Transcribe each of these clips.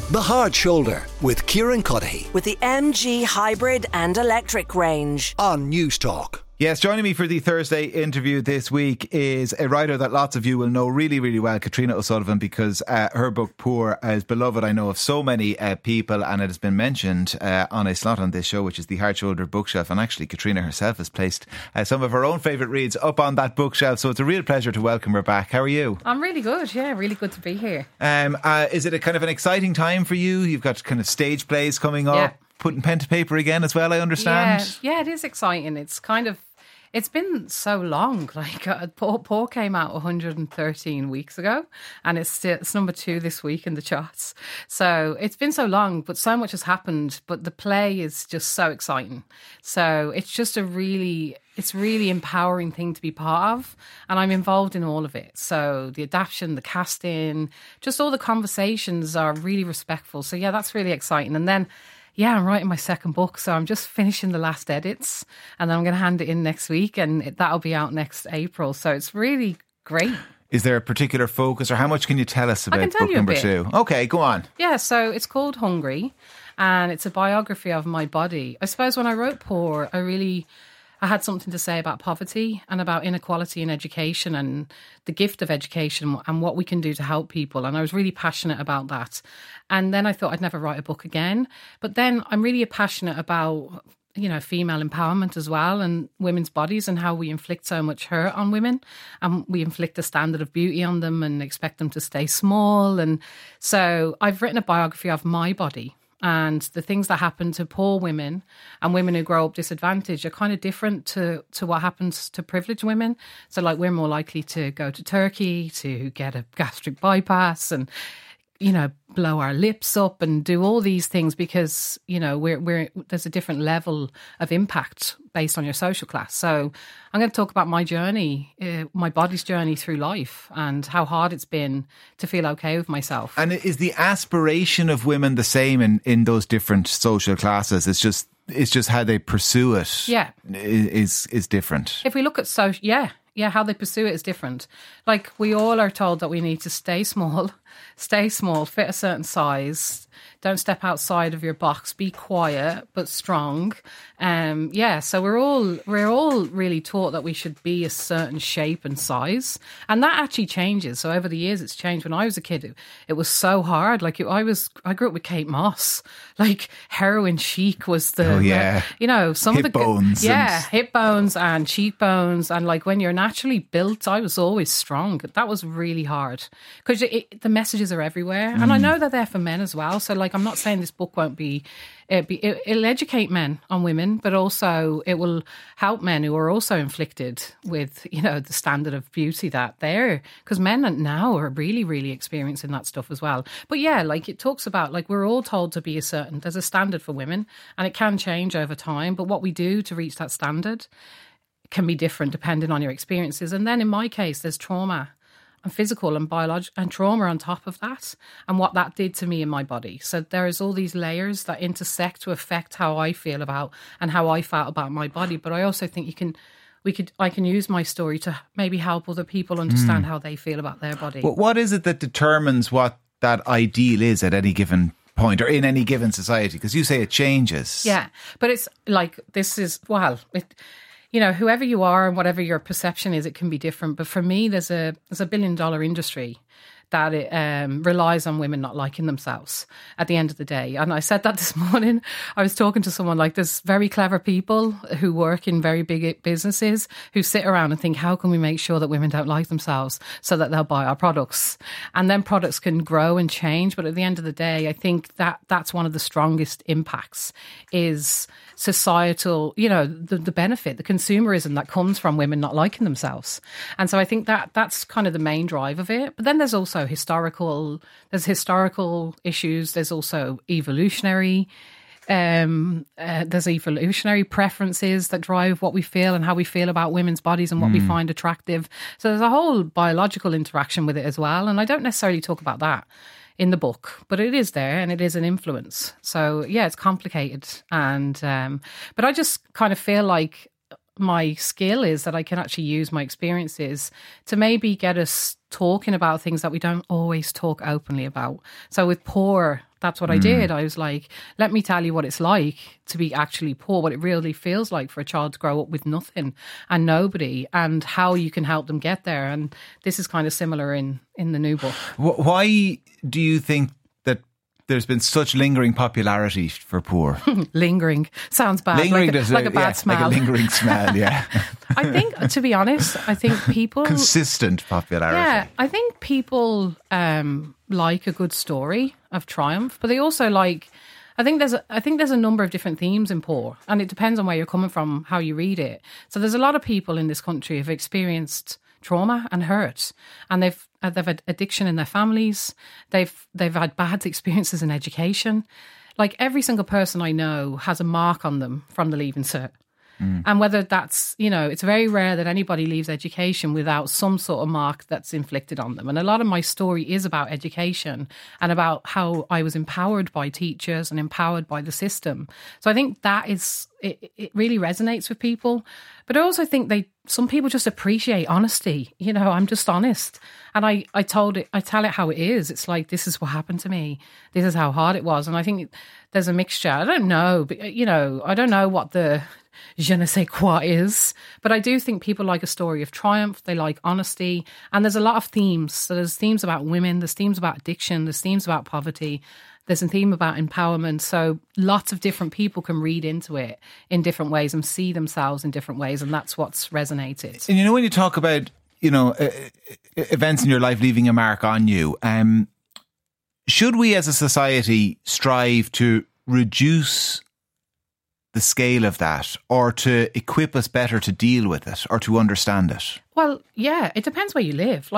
The Hard Shoulder with Kieran Cuddihy with the MG Hybrid and Electric range on News Talk. Yes, joining me for the Thursday interview this week is a writer that lots of you will know really, really well, Katrina O'Sullivan, because her book Poor is beloved, I know, of so many people, and it has been mentioned on a slot on this show, which is the Hard Shoulder bookshelf, and actually Katrina herself has placed some of her own favourite reads up on that bookshelf, so it's a real pleasure to welcome her back. How are you? I'm really good, yeah, really good to be here. Is it a kind of an exciting time for you? You've got kind of stage plays coming up, Yeah. putting pen to paper again as well, I understand. Yeah, it is exciting. It's been so long. Like Poor came out 113 weeks ago, and it's number 2 this week in the charts. So it's been so long, but so much has happened. But the play is just so exciting. So it's just really empowering thing to be part of, and I'm involved in all of it. So the adaptation, the casting, just all the conversations are really respectful. So yeah, that's really exciting. And then, yeah, I'm writing my second book, so I'm just finishing the last edits, and then I'm going to hand it in next week, and that'll be out next April. So it's really great. Is there a particular focus, or how much can you tell us about book number 2? Okay, go on. Yeah, so it's called Hungry, and it's a biography of my body. I suppose when I wrote Poor, I had something to say about poverty and about inequality in education and the gift of education and what we can do to help people. And I was really passionate about that. And then I thought I'd never write a book again. But then I'm really passionate about, female empowerment as well, and women's bodies and how we inflict so much hurt on women. And we inflict a standard of beauty on them and expect them to stay small. And so I've written a biography of my body. And the things that happen to poor women and women who grow up disadvantaged are kind of different to what happens to privileged women. So, like, we're more likely to go to Turkey to get a gastric bypass and, blow our lips up and do all these things because, there's a different level of impact based on your social class. So I'm going to talk about my journey, my body's journey through life, and how hard it's been to feel okay with myself. And is the aspiration of women the same in those different social classes? It's just how they pursue it. Yeah, is different. If we look at how they pursue it is different. Like, we all are told that we need to stay small, fit a certain size, don't step outside of your box, be quiet but strong. So we're all really taught that we should be a certain shape and size, and that actually changes. So over the years, it's changed. When I was a kid, it was so hard. Like, I grew up with Kate Moss. Like, heroin chic was the hip bones, hip bones and cheekbones, and like when you're naturally built, I was always strong. That was really hard because the messages are everywhere, and I know they're there for men as well. So, like, I'm not saying this book won't be. It'll educate men on women, but also it will help men who are also inflicted with, the standard of beauty that they're, because men now are really, really experiencing that stuff as well. But yeah, like, it talks about, like, we're all told to be there's a standard for women, and it can change over time. But what we do to reach that standard can be different depending on your experiences. And then in my case, there's trauma and physical and biological and trauma on top of that, and what that did to me in my body. So there is all these layers that intersect to affect how I feel about and how I felt about my body. But I also think I can use my story to maybe help other people understand how they feel about their body. But what is it that determines what that ideal is at any given point or in any given society? Because you say it changes. Yeah, but it's like, whoever you are and whatever your perception is, it can be different. But for me, there's a $1 billion industry that it relies on women not liking themselves at the end of the day. And I said that this morning. I was talking to someone, like, there's very clever people who work in very big businesses who sit around and think, how can we make sure that women don't like themselves so that they'll buy our products? And then products can grow and change. But at the end of the day, I think that's one of the strongest impacts is societal, the benefit, the consumerism that comes from women not liking themselves. And so I think that's kind of the main drive of it. But then there's also historical issues. There's also evolutionary preferences that drive what we feel and how we feel about women's bodies and what we find attractive. So there's a whole biological interaction with it as well. And I don't necessarily talk about that in the book, but it is there and it is an influence. So yeah, it's complicated. And but I just kind of feel like my skill is that I can actually use my experiences to maybe get us talking about things that we don't always talk openly about. So with Poor, That's what I did. I was like, let me tell you what it's like to be actually poor, what it really feels like for a child to grow up with nothing and nobody, and how you can help them get there. And this is kind of similar in the new book. Why do you think that there's been such lingering popularity for Poor? Lingering sounds bad. Lingering, like a bad smell. Like a lingering smell, yeah. I think, to be honest, I think people... Consistent popularity. Yeah, I think people like a good story of triumph, but they also like... I think there's a number of different themes in Poor, and it depends on where you're coming from, how you read it. So there's a lot of people in this country who've experienced trauma and hurt, and they've had addiction in their families. They've had bad experiences in education. Like every single person I know has a mark on them from the Leaving Cert. And whether that's, it's very rare that anybody leaves education without some sort of mark that's inflicted on them. And a lot of my story is about education and about how I was empowered by teachers and empowered by the system. So I think that it really resonates with people. But I also think some people just appreciate honesty. I'm just honest. And I tell it how it is. It's like, this is what happened to me. This is how hard it was. And I think there's a mixture. I don't know, but, I don't know what the je ne sais quoi is, but I do think people like a story of triumph. They like honesty, and there's a lot of themes. So there's themes about women, there's themes about addiction, there's themes about poverty, there's a theme about empowerment. So lots of different people can read into it in different ways and see themselves in different ways, and that's what's resonated. And when you talk about events in your life leaving a mark on you, should we as a society strive to reduce the scale of that, or to equip us better to deal with it or to understand it? Well, yeah, it depends where you live.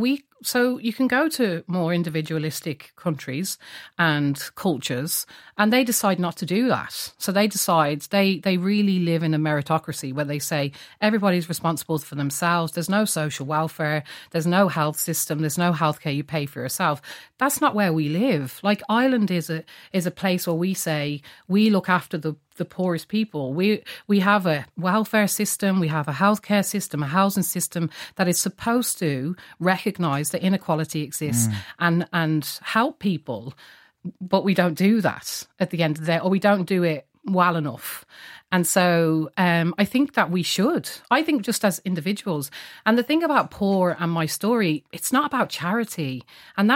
So you can go to more individualistic countries and cultures, and they decide not to do that. So they decide they really live in a meritocracy where they say everybody's responsible for themselves. There's no social welfare. There's no health system. There's no healthcare you pay for yourself. That's not where we live. Like Ireland is a place where we say we look after the poorest people. We have a welfare system. We have a healthcare system, a housing system that is supposed to recognise that inequality exists and help people, but we don't do that at the end of the day, or we don't do it well enough. And so I think that we should. I think just as individuals. And the thing about Poor and my story, it's not about charity. And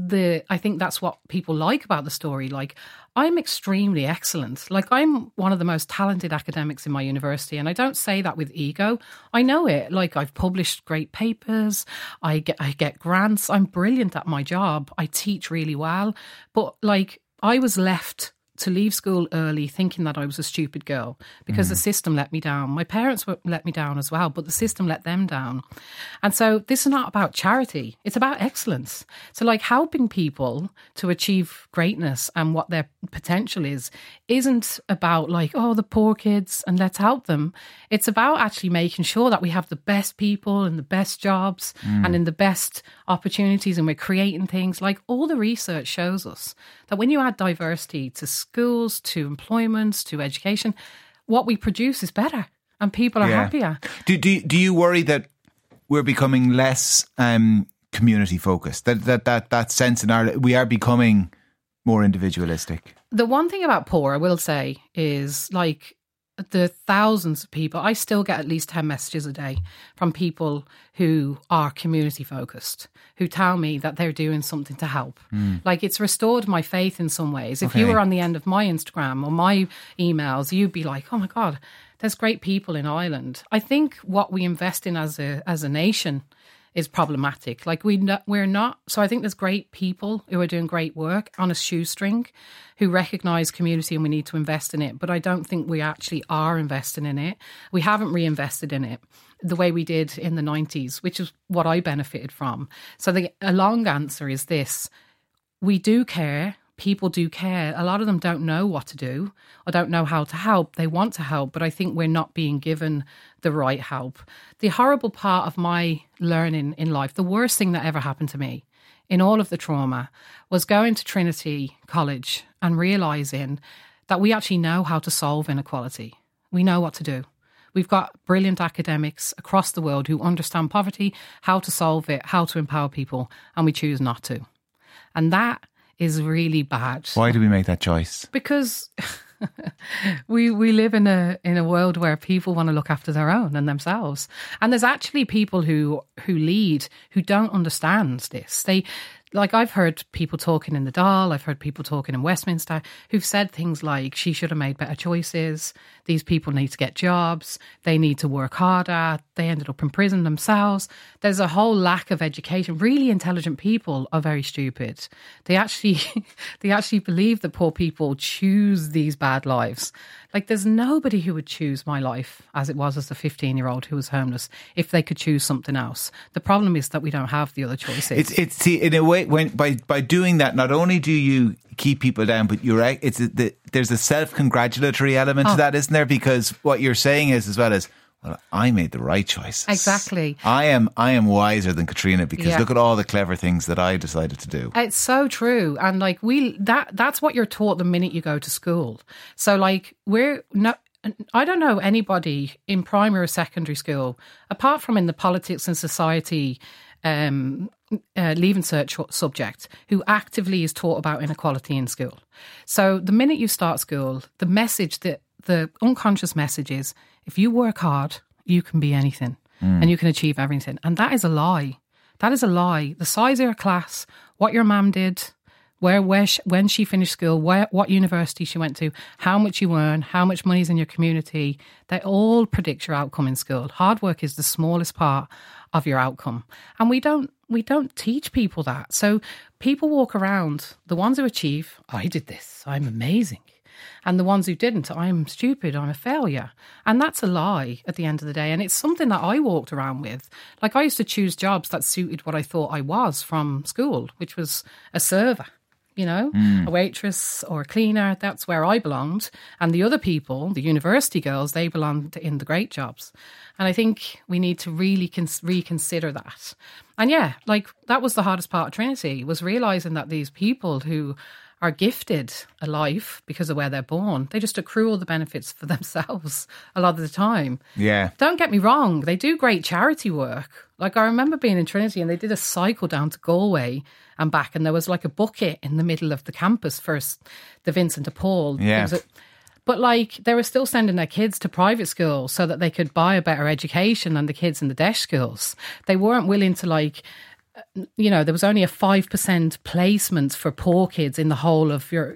I think that's what people like about the story. Like, I'm extremely excellent. Like, I'm one of the most talented academics in my university. And I don't say that with ego. I know it. Like, I've published great papers. I get grants. I'm brilliant at my job. I teach really well. But like, I was left to leave school early thinking that I was a stupid girl because the system let me down. My parents let me down as well, but the system let them down. And so this is not about charity. It's about excellence. So like helping people to achieve greatness and what their potential is isn't about like, oh, the poor kids and let's help them. It's about actually making sure that we have the best people and the best jobs and in the best opportunities, and we're creating things. Like, all the research shows us that when you add diversity to schools, to employment, to education, what we produce is better and people are happier. Do you worry that we're becoming less community focused? That sense in Ireland, we are becoming more individualistic? The one thing about Poor, I will say, is like the thousands of people, I still get at least 10 messages a day from people who are community focused, who tell me that they're doing something to help. Like, it's restored my faith in some ways. If you were on the end of my Instagram or my emails, you'd be like, oh my God, there's great people in Ireland. I think what we invest in as a nation is problematic. Like, we're not. So I think there's great people who are doing great work on a shoestring who recognise community and we need to invest in it. But I don't think we actually are investing in it. We haven't reinvested in it the way we did in the 90s, which is what I benefited from. So a long answer is this. We do care. People do care. A lot of them don't know what to do or don't know how to help. They want to help, but I think we're not being given the right help. The horrible part of my learning in life, the worst thing that ever happened to me in all of the trauma, was going to Trinity College and realising that we actually know how to solve inequality. We know what to do. We've got brilliant academics across the world who understand poverty, how to solve it, how to empower people, and we choose not to. And that is really bad. Why do we make that choice? Because we live in a world where people want to look after their own and themselves, and there's actually people who lead who don't understand this. I've heard people talking in the Dáil, I've heard people talking in Westminster who've said things like, she should have made better choices, these people need to get jobs, they need to work harder, they ended up in prison themselves. There's a whole lack of education. Really intelligent people are very stupid. They actually believe that poor people choose these bad lives. Like, there's nobody who would choose my life as it was as a 15-year-old who was homeless if they could choose something else. The problem is that we don't have the other choices. See, in a way, by doing that, not only do you keep people down, but there's a self-congratulatory element to that, isn't there? Because what you're saying is, as well as, well, I made the right choices. Exactly. I am wiser than Katrina because look at all the clever things that I decided to do. It's so true. And like that's what you're taught the minute you go to school. So like I don't know anybody in primary or secondary school, apart from in the politics and society Leaving Cert subject, who actively is taught about inequality in school. So the minute you start school, the unconscious message is, if you work hard, you can be anything and you can achieve everything. And that is a lie. That is a lie. The size of your class, what your mum did, when she finished school, what university she went to, how much you earn, how much money is in your community, they all predict your outcome in school. Hard work is the smallest part of your outcome. And we don't teach people that. So people walk around, the ones who achieve, I did this, I'm amazing. And the ones who didn't, I'm stupid, I'm a failure. And that's a lie at the end of the day. And it's something that I walked around with. Like, I used to choose jobs that suited what I thought I was from school, which was a server, a waitress or a cleaner. That's where I belonged. And the other people, the university girls, they belonged in the great jobs. And I think we need to really reconsider that. And that was the hardest part of Trinity, was realising that these people who are gifted a life because of where they're born, they just accrue all the benefits for themselves a lot of the time. Yeah. Don't get me wrong, they do great charity work. Like, I remember being in Trinity and they did a cycle down to Galway and back, and there was like a bucket in the middle of the campus for the Vincent de Paul. Yeah. But like, they were still sending their kids to private schools so that they could buy a better education than the kids in the DEIS schools. They weren't willing to there was only a 5% placement for poor kids in the whole of your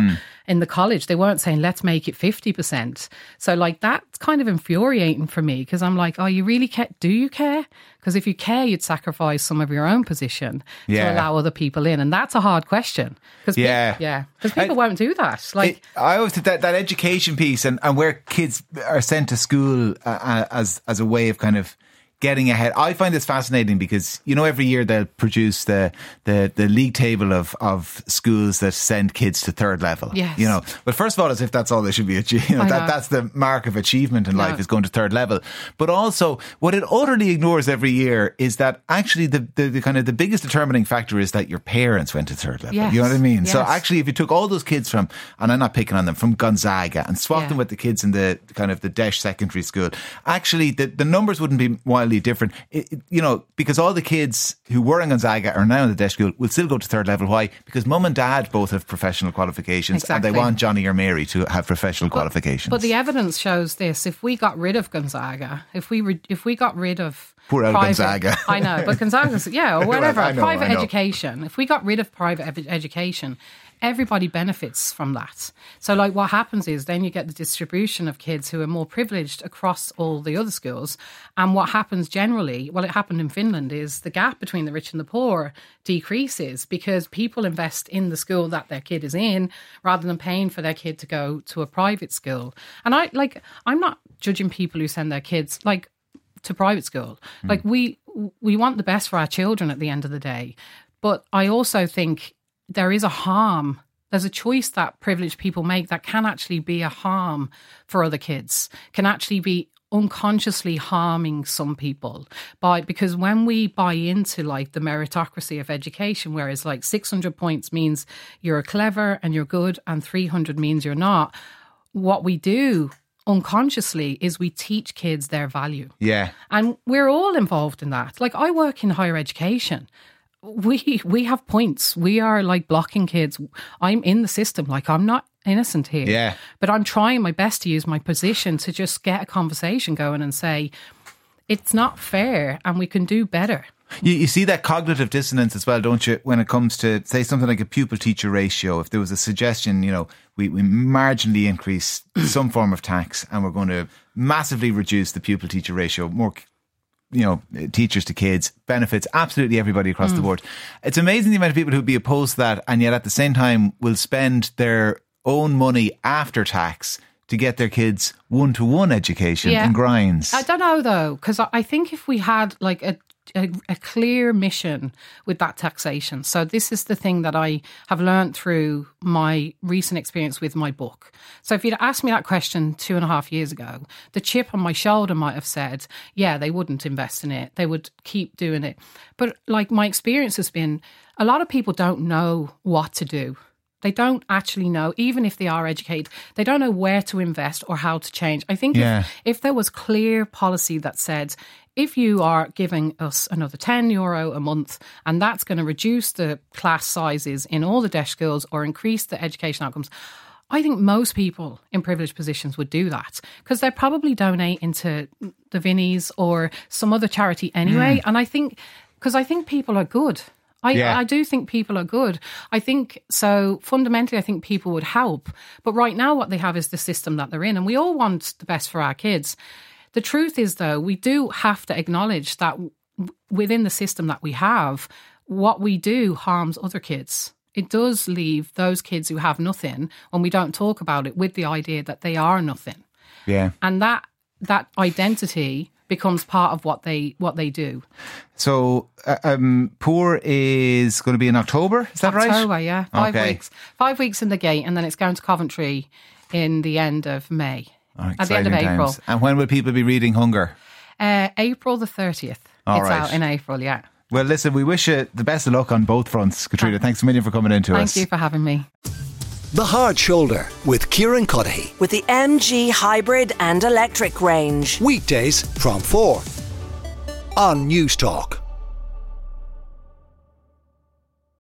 in the college. They weren't saying, let's make it 50%. So that's kind of infuriating for me, because I'm like, oh, you really care? Do you care? Because if you care, you'd sacrifice some of your own position to allow other people in. And that's a hard question. Because people won't do that. I always think that education piece and where kids are sent to school as a way of kind of getting ahead. I find this fascinating because, every year they'll produce the league table of schools that send kids to third level. Yes. But first of all, as if that's all they should be achieving. That's the mark of achievement in life, is going to third level. But also, what it utterly ignores every year is that actually the kind of the biggest determining factor is that your parents went to third level. Yes. You know what I mean? Yes. So actually, if you took all those kids from, and I'm not picking on them, from Gonzaga and swapped them with the kids in the kind of the DEIS secondary school, actually the numbers wouldn't be wildly different, because all the kids who were in Gonzaga are now in the DEIS school will still go to third level. Why? Because mum and dad both have professional qualifications, and they want Johnny or Mary to have professional qualifications. But the evidence shows this. If we got rid of Gonzaga, if we got rid of poor old Gonzaga, I know, but Gonzaga's or whatever, private education. If we got rid of private education, everybody benefits from that. So what happens is then you get the distribution of kids who are more privileged across all the other schools. And what happens generally, it happened in Finland, is the gap between the rich and the poor decreases because people invest in the school that their kid is in rather than paying for their kid to go to a private school. And I'm not judging people who send their kids to private school. We want the best for our children at the end of the day. But I also think there is a harm. There's a choice that privileged people make that can actually be a harm for other kids, can actually be unconsciously harming some people because when we buy into the meritocracy of education, whereas 600 points means you're clever and you're good and 300 means you're not, what we do unconsciously is we teach kids their value. Yeah. And we're all involved in that. I work in higher education. we have points. We are like blocking kids. I'm in the system. Like, I'm not innocent here. Yeah. But I'm trying my best to use my position to just get a conversation going and say, it's not fair and we can do better. You see that cognitive dissonance as well, don't you, when it comes to, say, something like a pupil-teacher ratio. If there was a suggestion, we marginally increase some form of tax and we're going to massively reduce the pupil-teacher ratio, more, teachers to kids, benefits absolutely everybody across the board. It's amazing the amount of people who'd be opposed to that and yet at the same time will spend their own money after tax to get their kids one-to-one education in grinds. I don't know, though, because I think if we had like a clear mission with that taxation. So this is the thing that I have learned through my recent experience with my book. So if you'd asked me that question 2.5 years ago, the chip on my shoulder might have said, yeah, they wouldn't invest in it. They would keep doing it. But like my experience has been, a lot of people don't know what to do. They don't actually know, even if they are educated, they don't know where to invest or how to change. I think if there was clear policy that said, if you are giving us another €10 a month and that's going to reduce the class sizes in all the deaf schools or increase the education outcomes, I think most people in privileged positions would do that because they're probably donating to the Vinnies or some other charity anyway. And I think people are good. I do think people are good. I think so. Fundamentally, I think people would help. But right now, what they have is the system that they're in, and we all want the best for our kids. The truth is, though, we do have to acknowledge that within the system that we have, what we do harms other kids. It does leave those kids who have nothing, when we don't talk about it, with the idea that they are nothing. Yeah, and that identity becomes part of what they do. So Poor is going to be in October, is that right? October, yeah. 5 weeks. 5 weeks in the gate, and then it's going to Coventry in the end of May. At the end of April. Times. And when will people be reading Hunger? April the 30th. Out in April, yeah. Well, listen, we wish you the best of luck on both fronts, Katrina. Thanks a million for coming in to us. Thank you for having me. The Hard Shoulder with Kieran Cuddihy. With the MG hybrid and electric range. Weekdays from 4 on News Talk.